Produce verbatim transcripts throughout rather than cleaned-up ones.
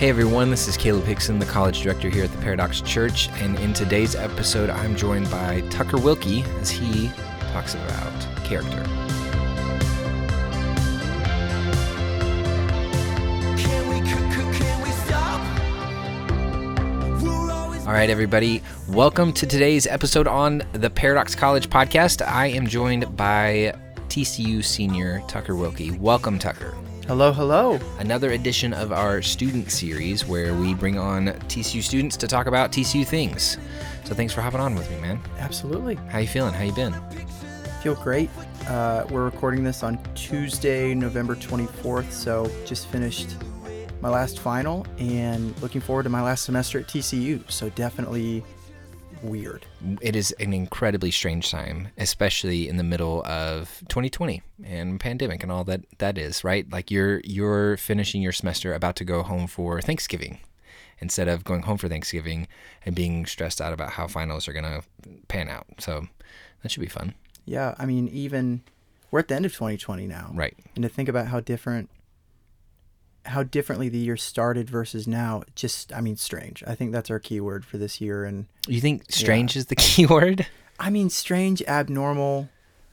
Hey everyone, this is Caleb Hickson, the college director here at the Paradox Church, and in today's episode I'm joined by Tucker Wilkie as he talks about character. Can we, can, can we stop? All right everybody, welcome to today's episode on the Paradox College podcast. I am joined by T C U senior Tucker Wilkie. Welcome, Tucker. Hello, hello. Another edition of our student series where we bring on T C U students to talk about T C U things. So thanks for hopping on with me, man. Absolutely. How you feeling? How you been? Feel great. Uh, we're recording this on Tuesday, November twenty-fourth, so just finished my last final and looking forward to my last semester at T C U. So definitely weird. It is an incredibly strange time, especially in the middle of twenty twenty and pandemic and all that that is, right? Like you're you're finishing your semester, about to go home for Thanksgiving, instead of going home for Thanksgiving and being stressed out about how finals are going to pan out. So that should be fun. Yeah, I mean, even we're at the end of twenty twenty now. Right. And to think about how different how differently the year started versus now, just, I mean, strange. I think that's our key word for this year. And you think strange yeah. is the key word? I mean, strange, abnormal,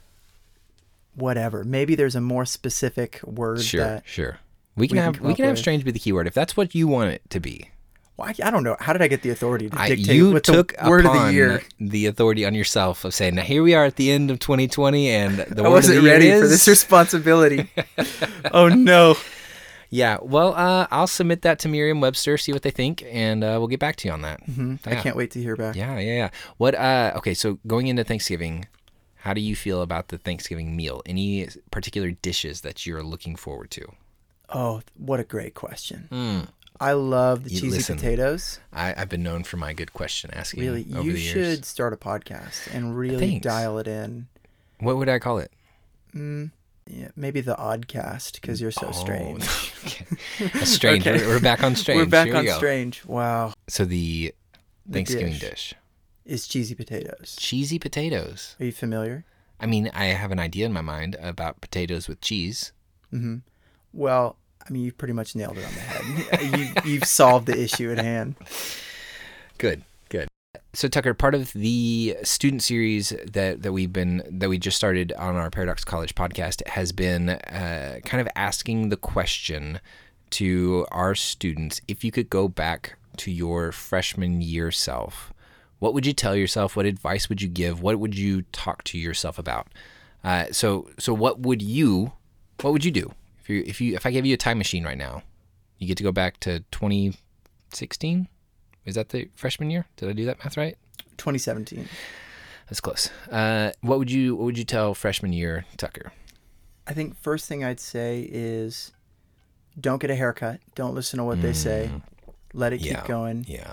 whatever. Maybe there's a more specific word. Sure, that sure. We can we have can we can have with. strange be the key word if that's what you want it to be. Well, I, I don't know. How did I get the authority to I, dictate you what took the word of upon the year? The authority on yourself of saying, now here we are at the end of twenty twenty and the I word wasn't of the year ready is... for this responsibility. Oh no. Yeah, well, uh, I'll submit that to Merriam-Webster, see what they think, and uh, we'll get back to you on that. Mm-hmm. Yeah. I can't wait to hear back. Yeah, yeah, yeah. What? Uh, okay, so going into Thanksgiving, how do you feel about the Thanksgiving meal? Any particular dishes that you're looking forward to? Oh, what a great question. Mm. I love the You cheesy listen, potatoes. I, I've been known for my good question asking Really, over you the should years. start a podcast and really Thanks. dial it in. What would I call it? Mm, yeah, maybe the Oddcast, because you're so Oh, strange. Okay. Strange. Okay. We're, we're back on strange. We're back Here we on go. strange. Wow. So the The Thanksgiving dish dish. is cheesy potatoes. Cheesy potatoes. Are you familiar? I mean, I have an idea in my mind about potatoes with cheese. Mm-hmm. Well, I mean, you've pretty much nailed it on the head. you, you've solved the issue at hand. Good, good. So Tucker, part of the student series that, that we've been that we just started on our Paradox College podcast has been uh, kind of asking the question to our students: if you could go back to your freshman year self, what would you tell yourself? What advice would you give? What would you talk to yourself about? Uh, so, so what would you, what would you do if you, if you, if I gave you a time machine right now? You get to go back to twenty sixteen. Is that the freshman year? Did I do that math right? twenty seventeen. That's close. Uh, what would you, what would you tell freshman year Tucker? I think first thing I'd say is don't get a haircut. Don't listen to what mm. they say. Let it yeah. keep going. Yeah.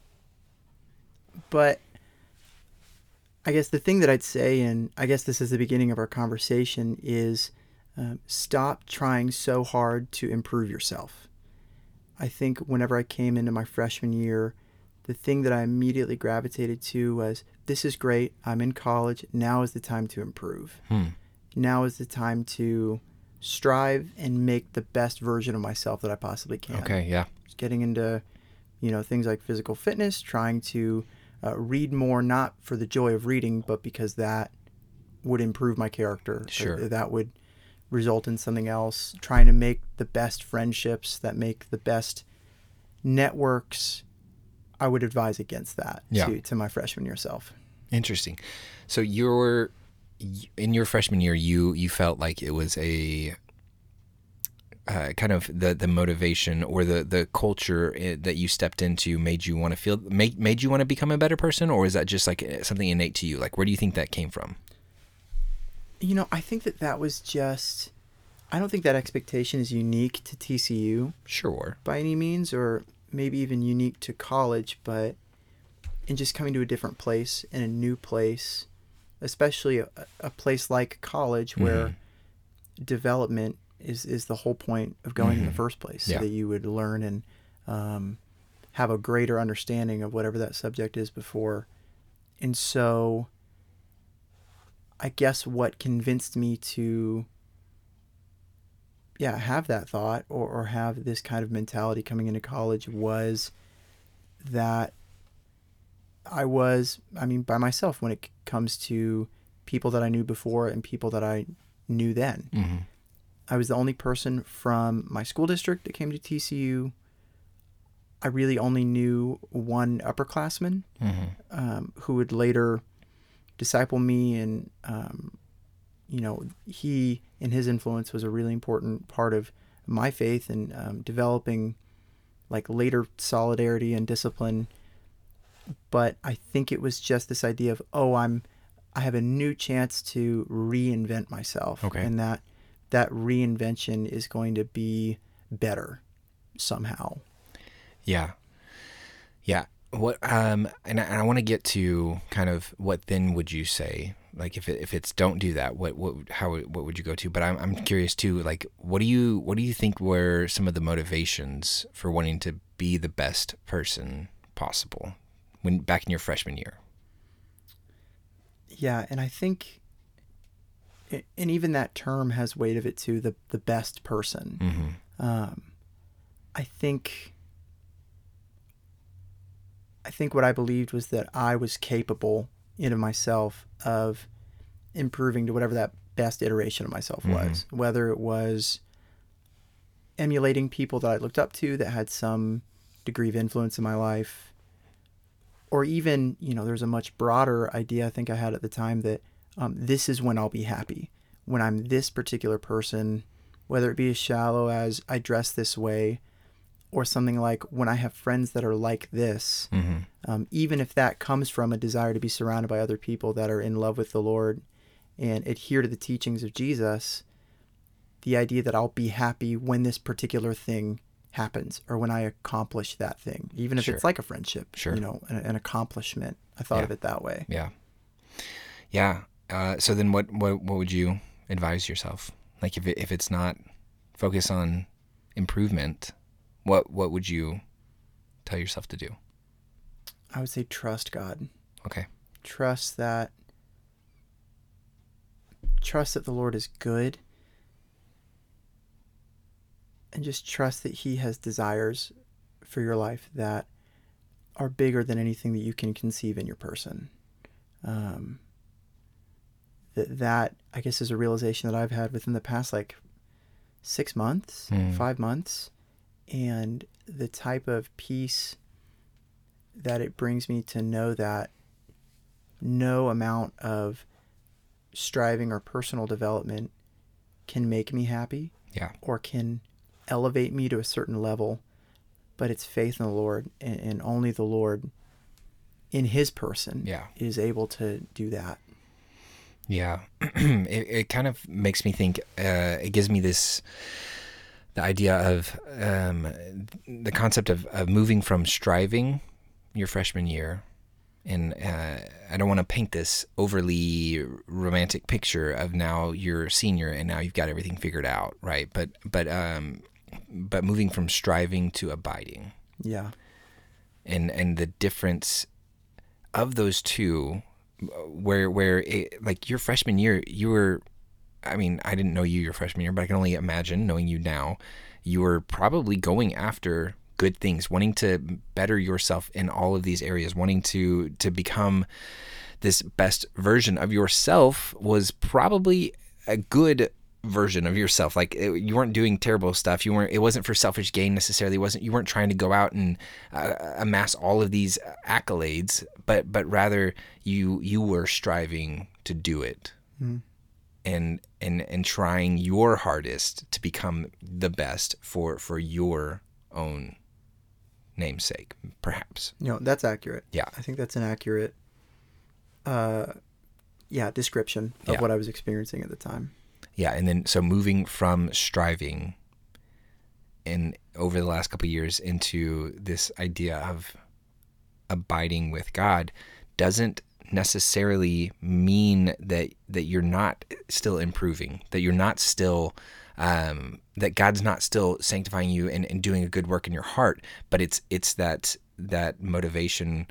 But I guess the thing that I'd say, and I guess this is the beginning of our conversation, is uh, stop trying so hard to improve yourself. I think whenever I came into my freshman year, the thing that I immediately gravitated to was, this is great. I'm in college. Now is the time to improve. Hmm. Now is the time to strive and make the best version of myself that I possibly can. Okay, yeah. Just getting into, you know, things like physical fitness, trying to uh, read more, not for the joy of reading, but because that would improve my character. Sure. Or that would result in something else. Trying to make the best friendships that make the best networks. I would advise against that yeah. to, to my freshman year self. Interesting. So you're in your freshman year, you you felt like it was a uh, kind of the, the motivation or the, the culture that you stepped into made you want to feel made made you want to become a better person, or is that just like something innate to you? Like, where do you think that came from? You know, I think that that was just, I don't think that expectation is unique to T C U. Sure. By any means, or maybe even unique to college, but in just coming to a different place, in a new place, especially a, a place like college where mm-hmm. development is, is the whole point of going mm-hmm. in the first place, yeah. so that you would learn and um, have a greater understanding of whatever that subject is before. And so I guess what convinced me to yeah, have that thought or, or have this kind of mentality coming into college was that I was, I mean, by myself when it comes to people that I knew before and people that I knew then. Mm-hmm. I was the only person from my school district that came to T C U. I really only knew one upperclassman Mm-hmm. um, who would later disciple me, and um, you know, he and his influence was a really important part of my faith and um, developing like later solidarity and discipline. But I think it was just this idea of, oh, I'm, I have a new chance to reinvent myself, Okay. and that that reinvention is going to be better somehow. Yeah. Yeah. What, um, and I, and I want to get to kind of what then would you say, like if it, if it's don't do that, what, what, how, what would you go to? But I'm, I'm curious too, like, what do you, what do you think were some of the motivations for wanting to be the best person possible when back in your freshman year? Yeah. And I think, and even that term has weight of it too, the, the best person. Mm-hmm. Um, I think, I think what I believed was that I was capable in of myself of improving to whatever that best iteration of myself was, Mm-hmm. whether it was emulating people that I looked up to that had some degree of influence in my life, or even, you know, there's a much broader idea I think I had at the time that um, this is when I'll be happy, when I'm this particular person, whether it be as shallow as I dress this way, or something like when I have friends that are like this, Mm-hmm. um, even if that comes from a desire to be surrounded by other people that are in love with the Lord and adhere to the teachings of Jesus, the idea that I'll be happy when this particular thing happens or when I accomplish that thing, even if Sure. it's like a friendship, Sure. you know, an, an accomplishment. I thought Yeah. of it that way. Yeah. Yeah. Uh, so then what, what, what would you advise yourself? Like if it, if it's not focus on improvement, what, what would you tell yourself to do? I would say trust God. Okay. Trust that, trust that the Lord is good, and just trust that he has desires for your life that are bigger than anything that you can conceive in your person. Um, that, that, I guess, is a realization that I've had within the past, like, six months, Mm. five months, and the type of peace that it brings me to know that no amount of striving or personal development can make me happy. Yeah. Or can elevate me to a certain level, but it's faith in the Lord, and, and only the Lord in his person Yeah. is able to do that. Yeah. it, it kind of makes me think, uh, it gives me this, the idea of um, the concept of, of moving from striving your freshman year. And uh, I don't want to paint this overly romantic picture of now you're a senior and now you've got everything figured out, right? But but um, but moving from striving to abiding, Yeah. and and the difference of those two, where where it, like your freshman year, you were, I mean, I didn't know you your freshman year, but I can only imagine knowing you now, you were probably going after good things, wanting to better yourself in all of these areas, wanting to to become this best version of yourself was probably a good version of yourself. Like it, you weren't doing terrible stuff. You weren't. It wasn't for selfish gain necessarily. It wasn't. You weren't trying to go out and uh, amass all of these accolades, but but rather you you were striving to do it. Mm. And and and trying your hardest to become the best for for your own namesake, perhaps. You know, that's accurate. Yeah. I think that's an accurate, uh, yeah, description of Yeah. what I was experiencing at the time. Yeah, and then so moving from striving in over the last couple of years into this idea of abiding with God doesn't necessarily mean that that you're not still improving, that you're not still um, that God's not still sanctifying you and, and doing a good work in your heart, but it's it's that that motivation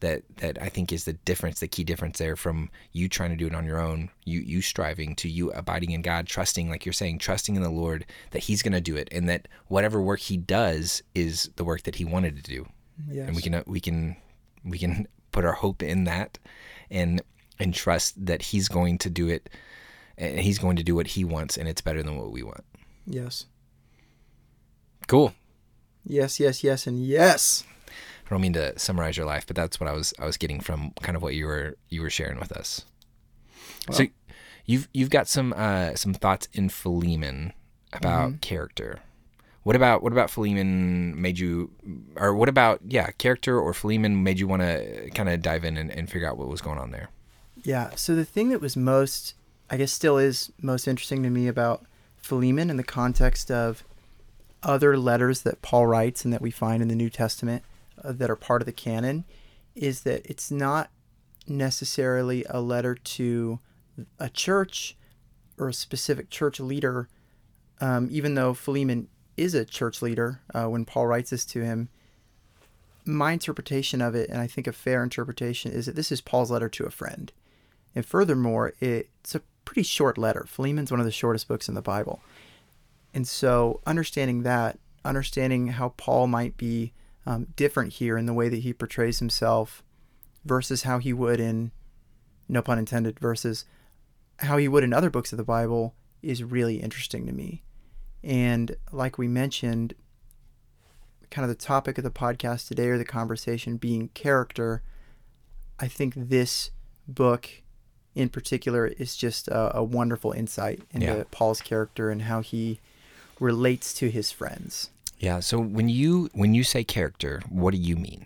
that that I think is the difference, the key difference there from you trying to do it on your own, you you striving, to you abiding in God, trusting, like you're saying, trusting in the Lord that He's going to do it, and that whatever work He does is the work that He wanted to do. Yes. And we can we can we can put our hope in that, and and trust that He's going to do it, and He's going to do what He wants, and it's better than what we want. Yes. Cool. Yes, yes, yes, and yes. I don't mean to summarize your life, but that's what I was I was getting from kind of what you were you were sharing with us. Well, so you've you've got some uh, some thoughts in Philemon about mm-hmm. character. What about what about Philemon made you, or what about yeah character or Philemon made you want to kind of dive in and, and figure out what was going on there? Yeah. So the thing that was most, I guess, still is most interesting to me about Philemon in the context of other letters that Paul writes and that we find in the New Testament uh, that are part of the canon, is that it's not necessarily a letter to a church or a specific church leader, um, even though Philemon is a church leader uh, when Paul writes this to him. My interpretation of it, and I think a fair interpretation, is that this is Paul's letter to a friend. And furthermore, it's a pretty short letter. Philemon's one of the shortest books in the Bible. And so understanding that, understanding how Paul might be um, different here in the way that he portrays himself versus how he would in, no pun intended, versus how he would in other books of the Bible is really interesting to me. And like we mentioned, kind of the topic of the podcast today, or the conversation being character, I think this book in particular is just a, a wonderful insight into yeah. Paul's character and how he relates to his friends. Yeah. So when you when you say character, what do you mean?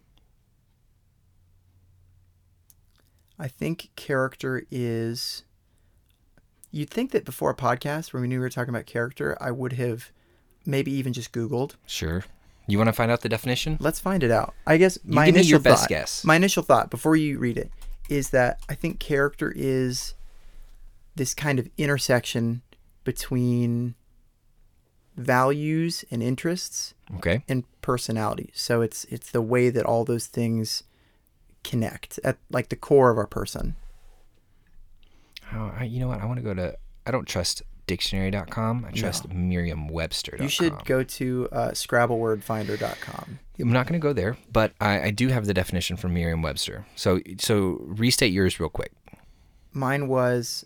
I think character is, you'd think that before a podcast where we knew we were talking about character, I would have maybe even just Googled. Sure. You want to find out the definition? Let's find it out. I guess you my give initial me your best thought, guess. My initial thought before you read it is that I think character is this kind of intersection between values and interests, okay, and personality. So it's it's the way that all those things connect at like the core of our person. Oh, I, you know what? I want to go to. I don't trust dictionary dot com. I trust no. Merriam Webster dot com. You should go to uh, scrabble word finder dot com. I'm not going to go there, but I, I do have the definition from Merriam Webster. So so restate yours real quick. Mine was.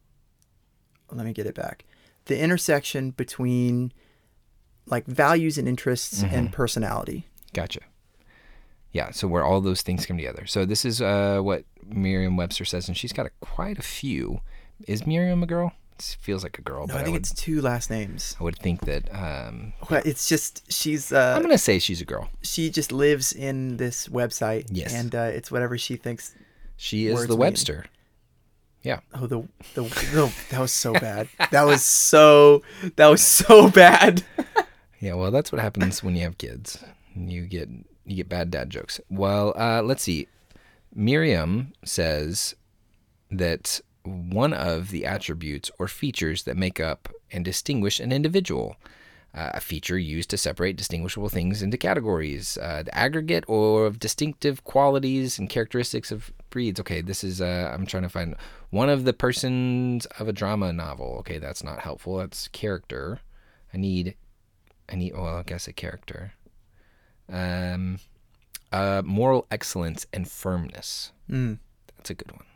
Let me get it back. The intersection between like values and interests mm-hmm. and personality. Gotcha. Yeah, so where all those things come together. So this is uh, what Merriam-Webster says, and she's got a, quite a few. Is Miriam a girl? It feels like a girl. No, but I think I would, it's two last names. I would think that... Um, well, it's just, she's... Uh, I'm going to say she's a girl. She just lives in this website. Yes. And uh, it's whatever she thinks. She is the Webster. Mean. Yeah. Oh, the, the, the that was so bad. That was so, that was so bad. Yeah, well, that's what happens when you have kids. You get you get bad dad jokes. Well, uh, let's see. Miriam says that one of the attributes or features that make up and distinguish an individual, uh, a feature used to separate distinguishable things into categories, uh, the aggregate or of distinctive qualities and characteristics of breeds. Okay, this is, uh, I'm trying to find one of the persons of a drama novel. Okay, that's not helpful. That's character. I need, I need, well, I guess a character. Um, uh, moral excellence and firmness. Mm. That's a good one.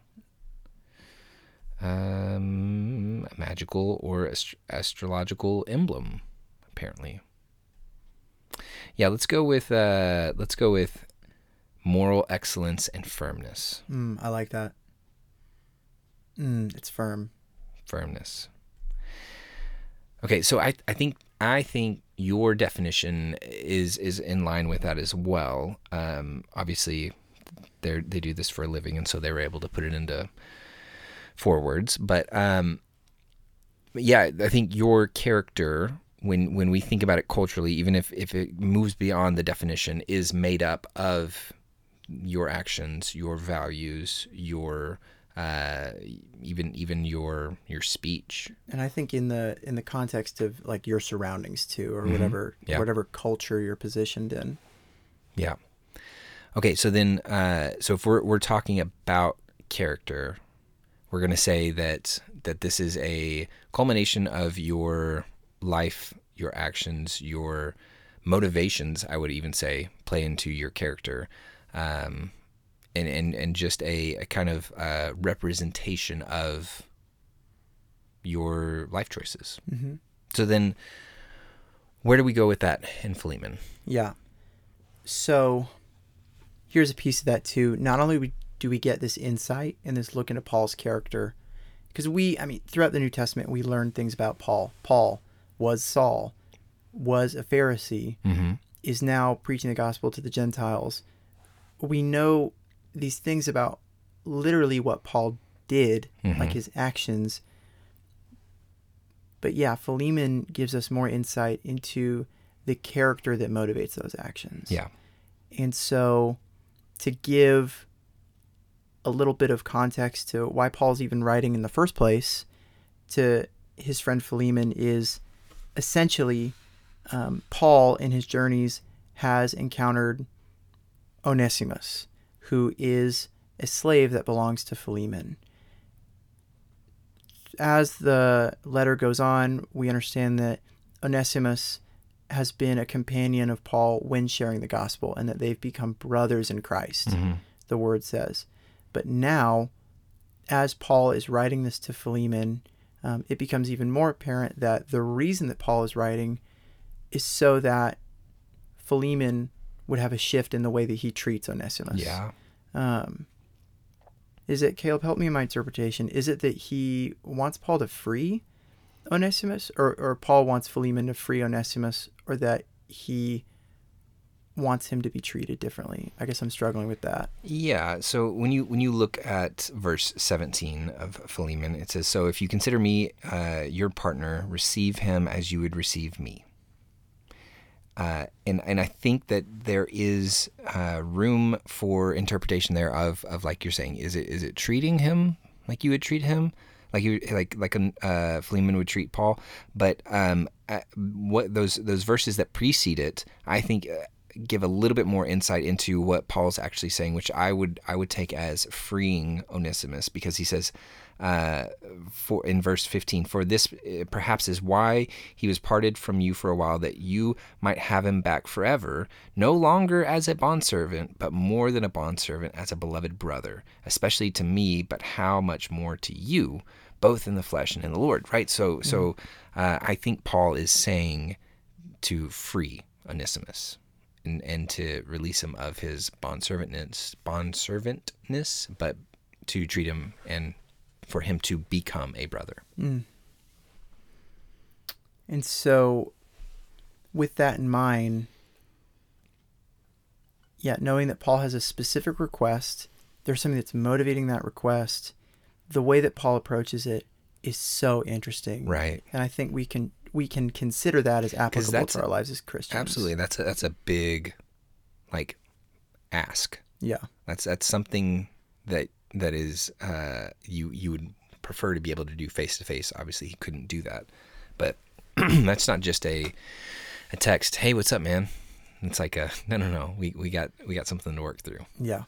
Um, a magical or ast- astrological emblem, apparently. Yeah, let's go with uh, let's go with moral excellence and firmness. Mm, I like that. Mm, it's firm. Firmness. Okay, so I I think I think your definition is is in line with that as well. Um, obviously, they they do this for a living, and so they were able to put it into four words. But um, yeah, I think your character, when when we think about it culturally, even if, if it moves beyond the definition, is made up of your actions, your values, your uh, even even your your speech. And I think in the in the context of like your surroundings too, or mm-hmm. whatever yeah. whatever culture you're positioned in. Yeah. Okay, so then, uh, so if we're we're talking about character, we're going to say that that this is a culmination of your life, your actions, your motivations. I would even say play into your character, um, and and and just a, a kind of uh, representation of your life choices. Mm-hmm. So then, where do we go with that in Philemon? Yeah. So here's a piece of that too. Not only do we get this insight and this look into Paul's character, because we, I mean, throughout the New Testament, we learn things about Paul. Paul was Saul, was a Pharisee, Mm-hmm. is now preaching the gospel to the Gentiles. We know these things about literally what Paul did, Mm-hmm. like his actions. But yeah, Philemon gives us more insight into the character that motivates those actions. Yeah. And so to give a little bit of context to why Paul's even writing in the first place to his friend Philemon is essentially um, Paul in his journeys has encountered Onesimus, who is a slave that belongs to Philemon. As the letter goes on, we understand that Onesimus has been a companion of Paul when sharing the gospel and that they've become brothers in Christ, Mm-hmm. the word says. But now, as Paul is writing this to Philemon, um, it becomes even more apparent that the reason that Paul is writing is so that Philemon would have a shift in the way that he treats Onesimus. Yeah. Um, is it, Caleb, help me in my interpretation, is it that he wants Paul to free Onesimus, or, or Paul wants Philemon to free Onesimus, or that he wants him to be treated differently? I guess I'm struggling with that. Yeah. So when you when you look at verse seventeen of Philemon, it says, "So if you consider me uh, your partner, receive him as you would receive me." Uh, and and I think that there is uh, room for interpretation there of of like you're saying, is it is it treating him like you would treat him, like you like like a uh, Philemon would treat Paul? But um, uh, what those those verses that precede it, I think. Uh, give a little bit more insight into what Paul's actually saying, which I would I would take as freeing Onesimus, because he says uh, for in verse fifteen, "For this uh, perhaps is why he was parted from you for a while, that you might have him back forever, no longer as a bondservant, but more than a bondservant, as a beloved brother, especially to me, but how much more to you, both in the flesh and in the Lord." Right? So, mm-hmm. so uh, I think Paul is saying to free Onesimus. And, and to release him of his bondservantness, bondservantness, but to treat him and for him to become a brother. Mm. And so, with that in mind, yeah, knowing that Paul has a specific request, there's something that's motivating that request. The way that Paul approaches it is so interesting, right? And I think we can. we can consider that as applicable to our lives as Christians. Absolutely. That's a, that's a big, like, ask. Yeah. That's that's something that that is uh, you you would prefer to be able to do face to face. Obviously, he couldn't do that, but that's not just a a text. Hey, what's up, man? It's like a no, no, no. We we got we got something to work through. Yeah.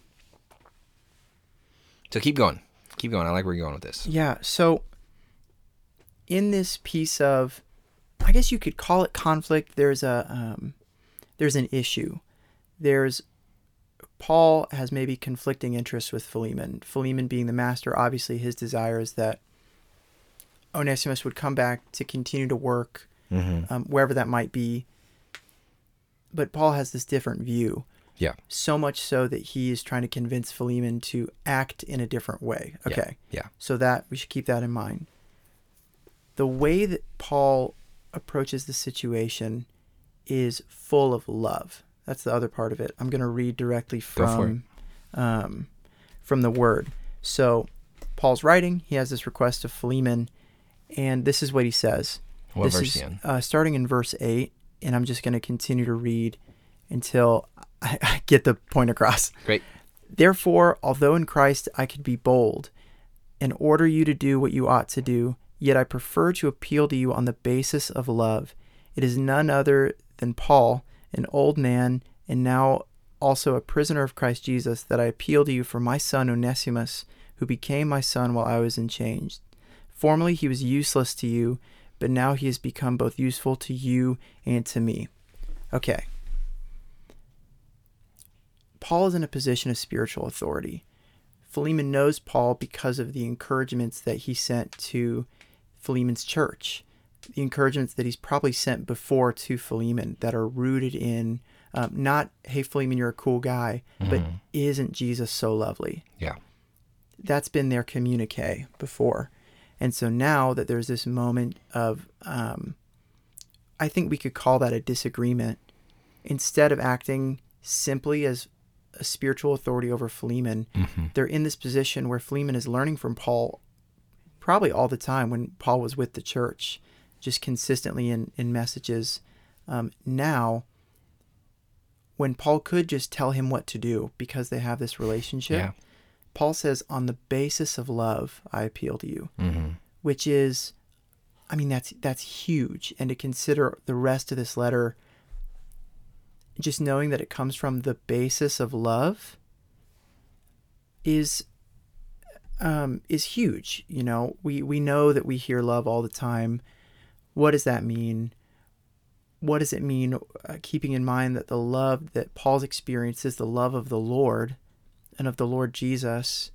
So keep going, keep going. I like where you're going with this. Yeah. So in this piece of, I guess you could call it conflict. There's a um, there's an issue. There's Paul has maybe conflicting interests with Philemon. Philemon being the master, obviously his desire is that Onesimus would come back to continue to work mm-hmm. um, wherever that might be. But Paul has this different view. Yeah. So much so that he is trying to convince Philemon to act in a different way. Okay. Yeah. yeah. So that we should keep that in mind. The way that Paul approaches the situation is full of love. That's the other part of it. I'm going to read directly from um, from the word. So Paul's writing. He has this request of Philemon, and this is what he says. What this verse is in? Uh, starting in verse eight, and I'm just going to continue to read until I, I get the point across. Great. Therefore, although in Christ I could be bold and order you to do what you ought to do, yet I prefer to appeal to you on the basis of love. It is none other than Paul, an old man and now also a prisoner of Christ Jesus, that I appeal to you for my son Onesimus, who became my son while I was in chains. Formerly he was useless to you, but now he has become both useful to you and to me. Okay. Paul is in a position of spiritual authority. Philemon knows Paul because of the encouragements that he sent to Philemon's church, the encouragements that he's probably sent before to Philemon that are rooted in um, not, hey, Philemon, you're a cool guy, mm-hmm. but isn't Jesus so lovely? Yeah. That's been their communique before. And so now that there's this moment of, um, I think we could call that a disagreement, instead of acting simply as a spiritual authority over Philemon, mm-hmm. they're in this position where Philemon is learning from Paul probably all the time when Paul was with the church, just consistently in, in messages. Um, now, when Paul could just tell him what to do because they have this relationship, yeah. Paul says, on the basis of love, I appeal to you, mm-hmm. which is, I mean, that's that's huge. And to consider the rest of this letter, just knowing that it comes from the basis of love is um, is huge. You know, we, we know that we hear love all the time. What does that mean? What does it mean, uh, keeping in mind that the love that Paul's experienced is the love of the Lord and of the Lord Jesus?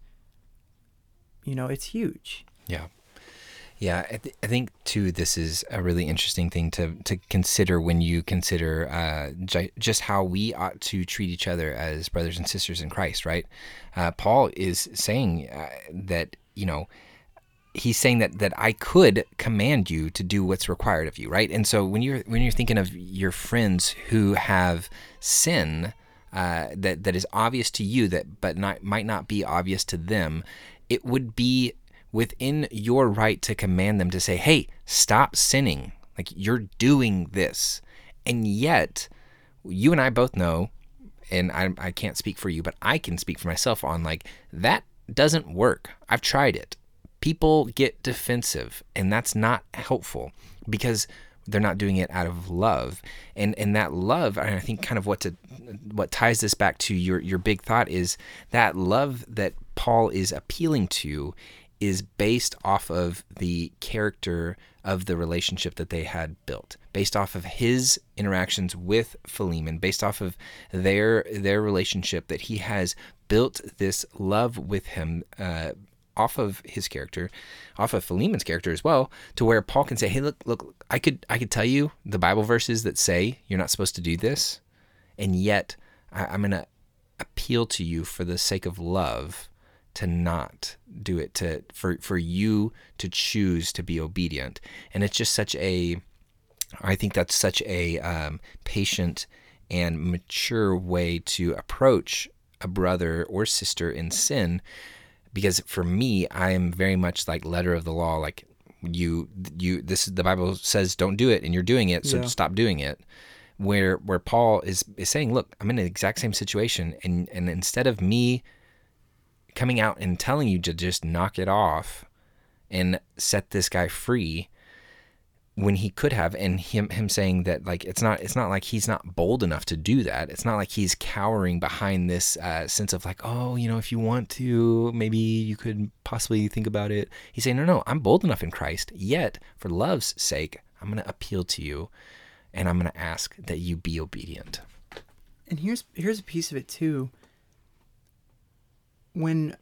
You know, it's huge. Yeah. Yeah, I, th- I think, too, this is a really interesting thing to, to consider when you consider uh, j- just how we ought to treat each other as brothers and sisters in Christ, right? Uh, Paul is saying uh, that, you know, he's saying that, that I could command you to do what's required of you, right? And so when you're when you're thinking of your friends who have sin uh, that that is obvious to you, that but not might not be obvious to them, it would be within your right to command them to say, hey, stop sinning. Like, you're doing this. And yet, you and I both know, and I, I can't speak for you, but I can speak for myself on, like, that doesn't work. I've tried it. People get defensive, and that's not helpful because they're not doing it out of love. And and that love, and I think kind of what to what ties this back to your your big thought is that love that Paul is appealing to is based off of the character of the relationship that they had built, based off of his interactions with Philemon, based off of their their relationship, that he has built this love with him uh, off of his character, off of Philemon's character as well, to where Paul can say, hey, look, look, I could I could tell you the Bible verses that say you're not supposed to do this, and yet I, I'm going to appeal to you for the sake of love to not do it, to for for you to choose to be obedient. And it's just such a, I think that's such a um, patient and mature way to approach a brother or sister in sin. Because for me, I am very much like letter of the law, like you you this is the Bible says don't do it, and you're doing it, so Yeah. stop doing it. Where where Paul is is saying, look, I'm in the exact same situation, and and instead of me coming out and telling you to just knock it off and set this guy free, when he could have, and him him saying that, like, it's not it's not like he's not bold enough to do that. It's not like he's cowering behind this uh, sense of like, oh, you know, if you want to, maybe you could possibly think about it. He's saying, no, no, I'm bold enough in Christ, yet for love's sake, I'm going to appeal to you, and I'm going to ask that you be obedient. And here's here's a piece of it too. When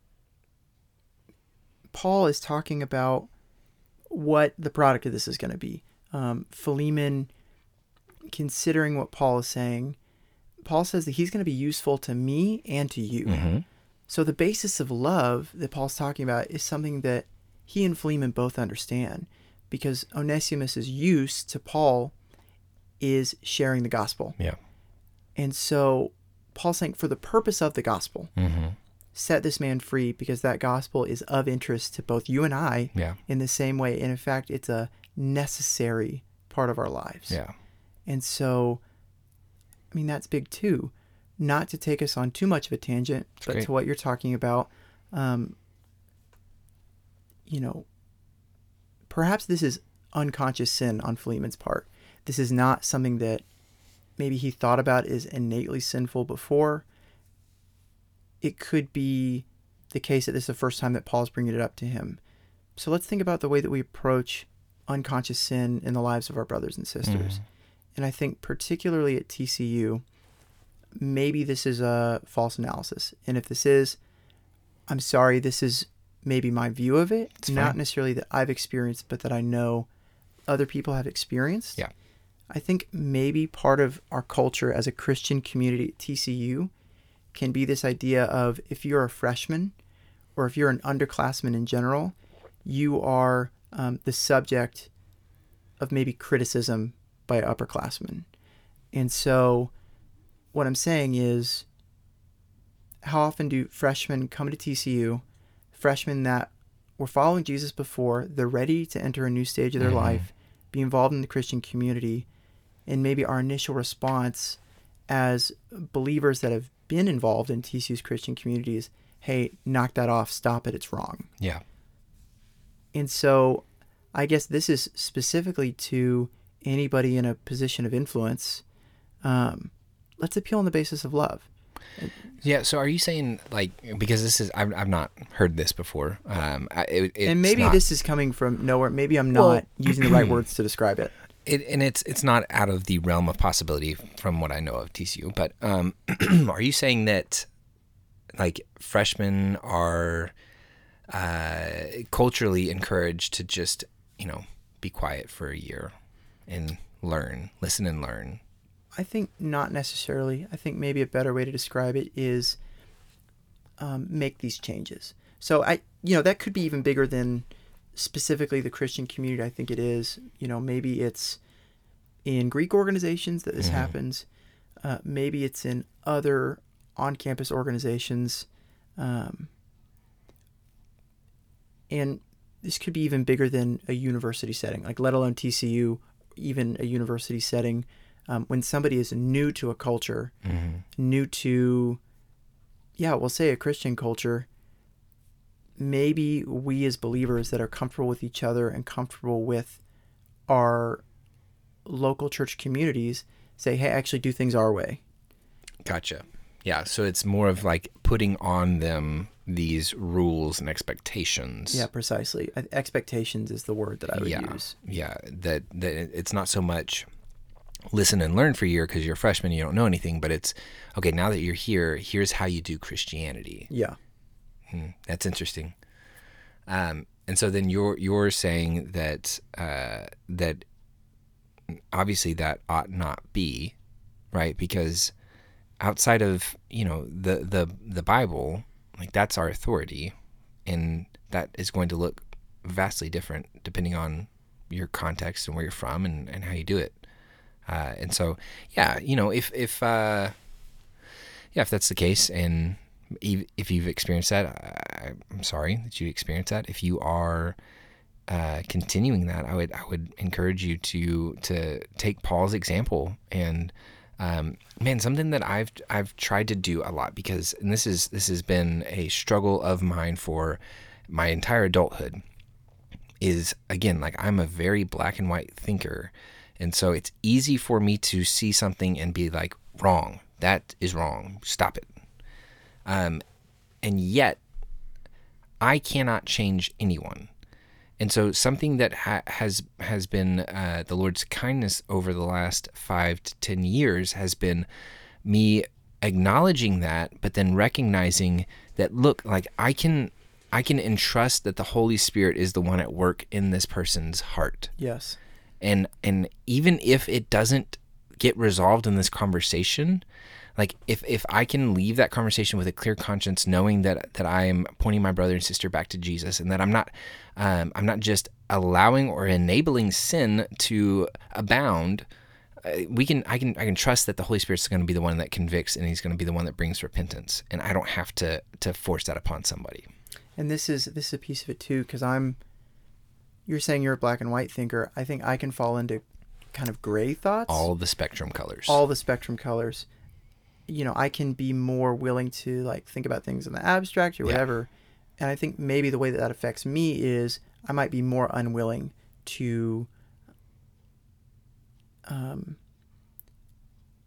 Paul is talking about what the product of this is going to be, um, Philemon, considering what Paul is saying, Paul says that he's going to be useful to me and to you. Mm-hmm. So the basis of love that Paul's talking about is something that he and Philemon both understand, because Onesimus' use to Paul is sharing the gospel. Yeah. And so Paul's saying, for the purpose of the gospel, Mm-hmm. set this man free, because that gospel is of interest to both you and I Yeah. in the same way. And in fact, it's a necessary part of our lives. Yeah. And so, I mean, that's big too. Not to take us on too much of a tangent, That's but great. to what you're talking about, um, you know, perhaps this is unconscious sin on Philemon's part. This is not something that maybe he thought about is innately sinful before. It could be the case that this is the first time that Paul's bringing it up to him. So let's think about the way that we approach unconscious sin in the lives of our brothers and sisters. Mm. And I think particularly at T C U, maybe this is a false analysis. And if this is, I'm sorry, this is maybe my view of it. It's not fine. Necessarily that I've experienced, but that I know other people have experienced. Yeah. I think maybe part of our culture as a Christian community at T C U can be this idea of if you're a freshman or if you're an underclassman in general, you are um, the subject of maybe criticism by upperclassmen. And so what I'm saying is, how often do freshmen come to T C U, freshmen that were following Jesus before, they're ready to enter a new stage of their mm-hmm. life, be involved in the Christian community, and maybe our initial response as believers that have been involved in T C U's Christian community is, hey, knock that off, stop it, it's wrong. Yeah. And so I guess this is specifically to anybody in a position of influence. Um, let's appeal on the basis of love. Yeah. So are you saying, like, because this is, I've, I've not heard this before. Um, I, it, it's and maybe not, this is coming from nowhere. Maybe I'm not well, using the right words to describe it. It, and it's it's not out of the realm of possibility from what I know of T C U. But um, are you saying that, like, freshmen are uh, culturally encouraged to just, you know, be quiet for a year and learn, listen and learn? I think not necessarily. I think maybe a better way to describe it is um, make these changes. So I, you know, that could be even bigger than specifically the Christian community. I think it is. You know, maybe it's in Greek organizations that this mm-hmm. happens. Uh, maybe it's in other on-campus organizations. Um, and this could be even bigger than a university setting, like let alone T C U, even a university setting. Um, when somebody is new to a culture, mm-hmm. new to, yeah, we'll say a Christian culture, maybe we as believers that are comfortable with each other and comfortable with our local church communities say, hey, actually do things our way. Gotcha. Yeah, so it's more of like putting on them these rules and expectations. Yeah, precisely. Expectations is the word that I would yeah. use. Yeah, that, that it's not so much listen and learn for a year because you're a freshman, you don't know anything, but it's, okay, now that you're here, here's how you do Christianity. Yeah. Hmm, that's interesting. Um, and so then you're you're saying that uh, that obviously that ought not be, right? Because outside of, you know, the, the, the Bible, like that's our authority, and that is going to look vastly different depending on your context and where you're from and, and how you do it. Uh, and so, yeah, you know, if, if, uh, yeah, if that's the case, and if you've experienced that, I, I'm sorry that you experienced that. If you are, uh, continuing that, I would, I would encourage you to, to take Paul's example. And, um, man, something that I've, I've tried to do a lot, because, and this is, this has been a struggle of mine for my entire adulthood, is, again, like I'm a very black and white thinker. And so it's easy for me to see something and be like, wrong, that is wrong, stop it. Um, and yet, I cannot change anyone. And so something that ha- has has been uh, the Lord's kindness over the last five to ten years has been me acknowledging that, but then recognizing that, look, like I can I can entrust that the Holy Spirit is the one at work in this person's heart. Yes. And and even if it doesn't get resolved in this conversation, like if, if I can leave that conversation with a clear conscience, knowing that, that I am pointing my brother and sister back to Jesus, and that I'm not um, I'm not just allowing or enabling sin to abound, uh, we can I can I can trust that the Holy Spirit's going to be the one that convicts, and He's going to be the one that brings repentance, and I don't have to to force that upon somebody. And this is this is a piece of it too, because I'm. You're saying you're a black and white thinker. I think I can fall into kind of gray thoughts. All the spectrum colors. All the spectrum colors. You know, I can be more willing to like think about things in the abstract or whatever. Yeah. And I think maybe the way that that affects me is I might be more unwilling to um,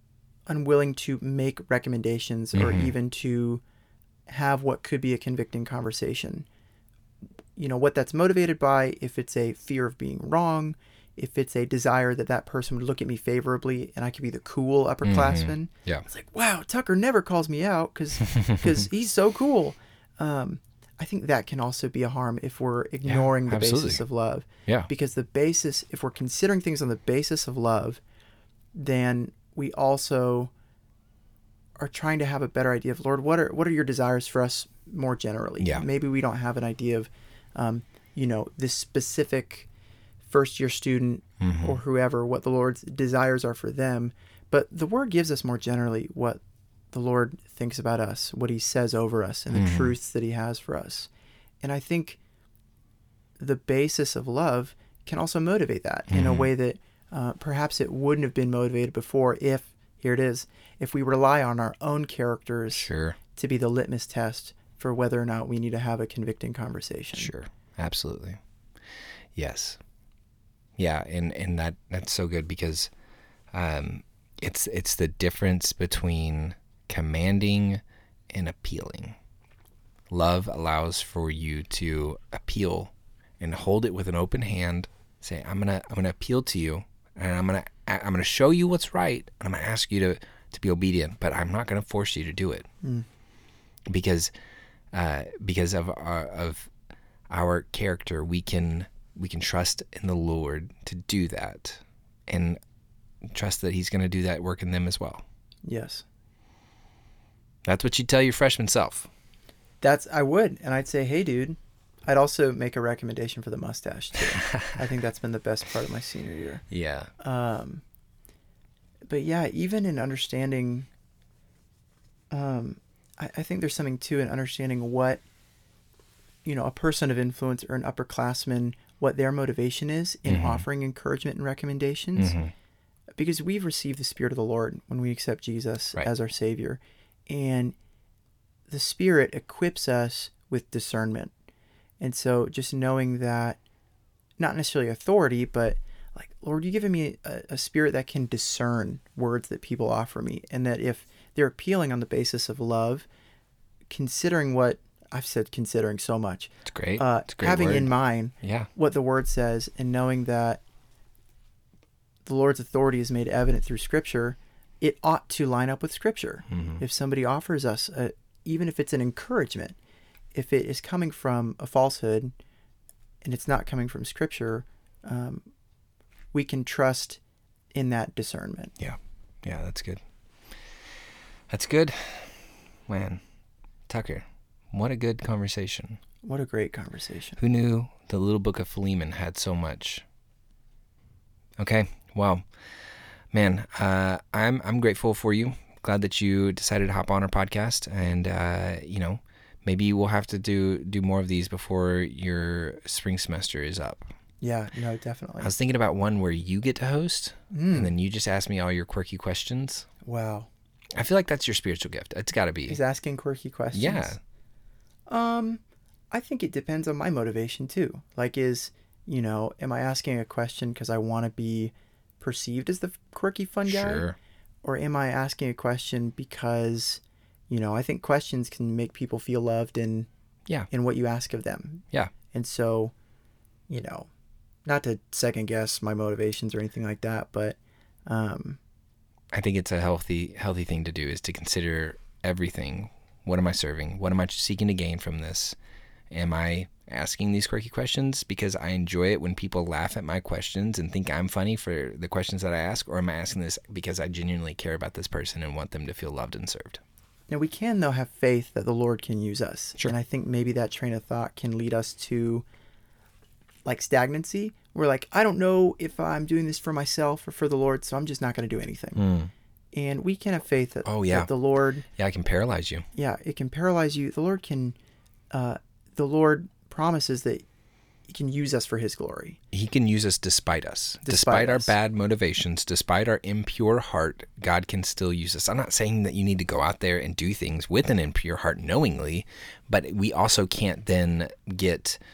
unwilling to make recommendations or Mhm. even to have what could be a convicting conversation. You know, what that's motivated by, if it's a fear of being wrong, if it's a desire that that person would look at me favorably and I could be the cool upperclassman. Yeah. It's like, wow, Tucker never calls me out because because he's so cool. Um, I think that can also be a harm if we're ignoring Yeah, the absolutely. basis of love. Yeah. Because the basis, if we're considering things on the basis of love, then we also are trying to have a better idea of, Lord, what are what are your desires for us more generally? Yeah. Maybe we don't have an idea of, um, you know, this specific first year student Mhm. or whoever, what the Lord's desires are for them. But the Word gives us more generally what the Lord thinks about us, what He says over us, and the Mhm. truths that He has for us. And I think the basis of love can also motivate that in a Mhm. way that uh, perhaps it wouldn't have been motivated before if, here it is, if we rely on our own characters Sure. to be the litmus test for whether or not we need to have a convicting conversation. Sure. Absolutely. Yes. Yeah, and, and that that's so good because um, it's it's the difference between commanding and appealing. Love allows for you to appeal and hold it with an open hand. Say, I'm gonna I'm gonna appeal to you, and I'm gonna I'm gonna show you what's right, and I'm gonna ask you to, to be obedient, but I'm not gonna force you to do it Mm. because uh, because of our, of our character, we can we can trust in the Lord to do that, and trust that He's gonna do that work in them as well. Yes. That's what you tell your freshman self. That's, I would. And I'd say, hey, dude, I'd also make a recommendation for the mustache, too. I think that's been the best part of my senior year. Yeah. Um, but yeah, even in understanding, um, I, I think there's something too in understanding what, you know, a person of influence or an upperclassman, what their motivation is in Mhm. offering encouragement and recommendations. Mhm. Because we've received the Spirit of the Lord when we accept Jesus Right. as our Savior. And the Spirit equips us with discernment. And so just knowing that, not necessarily authority, but like, Lord, you've given me a, a spirit that can discern words that people offer me. And that if they're appealing on the basis of love, considering what, I've said considering so much, It's great. uh, It's a great having word. in mind Yeah. what the Word says and knowing that the Lord's authority is made evident through Scripture, it ought to line up with Scripture. Mhm. If somebody offers us, a, even if it's an encouragement, if it is coming from a falsehood and it's not coming from Scripture, um, we can trust in that discernment. Yeah. Yeah, that's good. That's good. Man, Tucker, what a good conversation. What a great conversation. Who knew the little book of Philemon had so much? Okay, well, man, uh, I'm I'm grateful for you. Glad that you decided to hop on our podcast, and uh, you know, maybe we'll have to do do more of these before your spring semester is up. Yeah, no, definitely. I was thinking about one where you get to host, Mm. and then you just ask me all your quirky questions. Wow. I feel like that's your spiritual gift. It's got to be. He's asking quirky questions. Yeah. Um, I think it depends on my motivation too. Like, is, you know, am I asking a question because I want to be perceived as the quirky fun guy? Sure. Or am I asking a question because, you know, I think questions can make people feel loved in, Yeah. in what you ask of them. Yeah. And so, you know, not to second guess my motivations or anything like that, but, um, I think it's a healthy healthy thing to do is to consider everything. What am I serving? What am I seeking to gain from this? Am I asking these quirky questions because I enjoy it when people laugh at my questions and think I'm funny for the questions that I ask? Or am I asking this because I genuinely care about this person and want them to feel loved and served? now we can, though, have faith that the Lord can use us. Sure. And I think maybe that train of thought can lead us to, like, stagnancy. We're like, I don't know if I'm doing this for myself or for the Lord, so I'm just not going to do anything. Mm. And we can have faith that, Oh, yeah. that the Lord, Yeah, I can paralyze you. yeah, it can paralyze you. The Lord can, uh, the Lord promises that He can use us for His glory. He can use us despite us. Despite Despite, our us. bad motivations, despite our impure heart, God can still use us. I'm not saying that you need to go out there and do things with an impure heart knowingly, but we also can't then get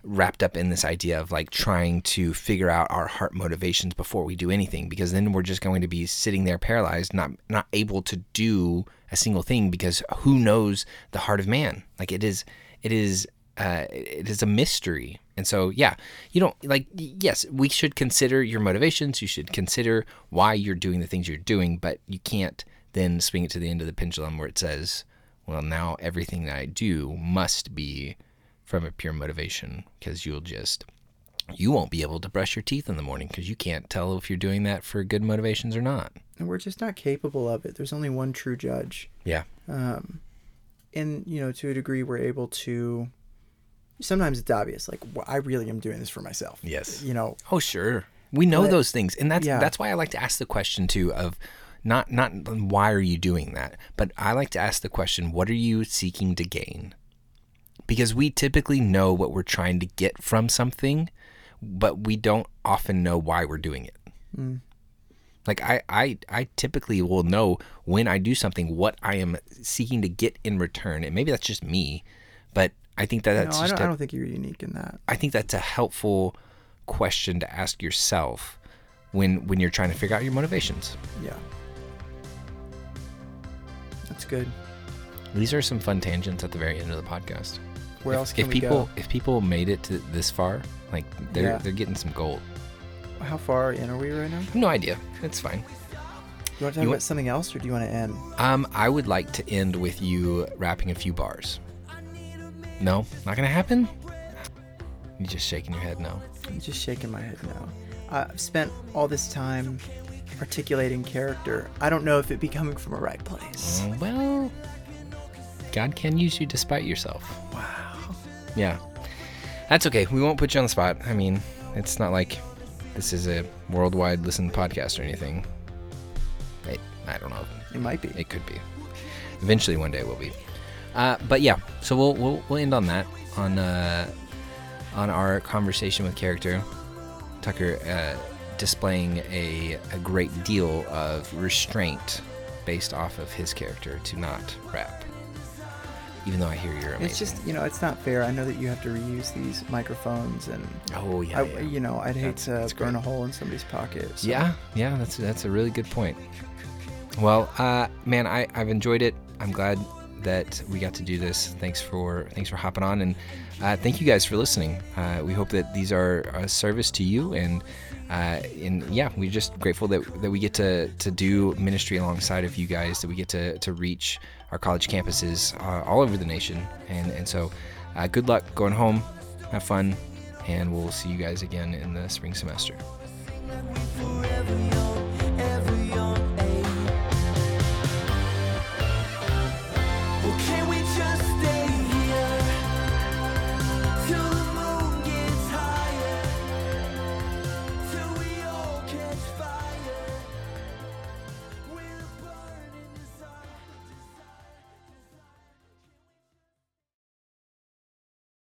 wrapped up in this idea of like trying to figure out our heart motivations before we do anything, because then we're just going to be sitting there paralyzed, not not able to do a single thing, because who knows the heart of man? Like it is, it is, uh, it is a mystery. And so, yeah, you don't like, yes, we should consider your motivations. You should consider why you're doing the things you're doing, but you can't then swing it to the end of the pendulum where it says, well, now everything that I do must be from a pure motivation, because you'll just, you won't be able to brush your teeth in the morning because you can't tell if you're doing that for good motivations or not. And we're just not capable of it. There's only one true judge. Yeah. Um, and, you know, to a degree, we're able to, sometimes it's obvious, like, well, I really am doing this for myself. Yes. You know. Oh, sure. We know but, those things. And that's, yeah. that's why I like to ask the question too of not, not why are you doing that? But I like to ask the question, what are you seeking to gain? Because we typically know what we're trying to get from something, but we don't often know why we're doing it. Mm. Like I, I, I typically will know when I do something what I am seeking to get in return, and maybe that's just me, but I think that that's no, just I don't, a, I don't think you're unique in that. I think that's a helpful question to ask yourself when when you're trying to figure out your motivations. Yeah, that's good. These are some fun tangents at the very end of the podcast. Where if, else can if we people go? if people made it to this far, like they're Yeah. they're getting some gold. How far in are we right now? No idea. It's fine. You want to talk You about want- something else, or do you want to end? Um, I would like to end with you rapping a few bars. No, not gonna happen. You just shaking your head no. I'm just shaking my head now. Uh, I've spent all this time articulating character. I don't know if it be coming from a right place. Uh, well, God can use you despite yourself. Wow. Yeah, that's okay. We won't put you on the spot. I mean, it's not like this is a worldwide listened podcast or anything. It, I don't know. It might be. It could be. Eventually, one day it will be. Uh, but yeah, so we'll we'll we'll end on that on uh, on our conversation with character. Tucker uh, displaying a a great deal of restraint based off of his character to not rap. Even though I hear you're amazing. It's just, you know, it's not fair. I know that you have to reuse these microphones, and oh yeah, I, yeah. you know, I'd hate That's- to that's burn great. a hole in somebody's pocket. So. Yeah, yeah, that's that's a really good point. Well, uh, man, I, I've enjoyed it. I'm glad that we got to do this. Thanks for thanks for hopping on, and uh, thank you guys for listening. Uh, we hope that these are a service to you, and uh, and yeah, we're just grateful that, that we get to to do ministry alongside of you guys. That we get to to reach our college campuses uh, all over the nation, and and so uh, good luck going home. Have fun, and we'll see you guys again in the spring semester.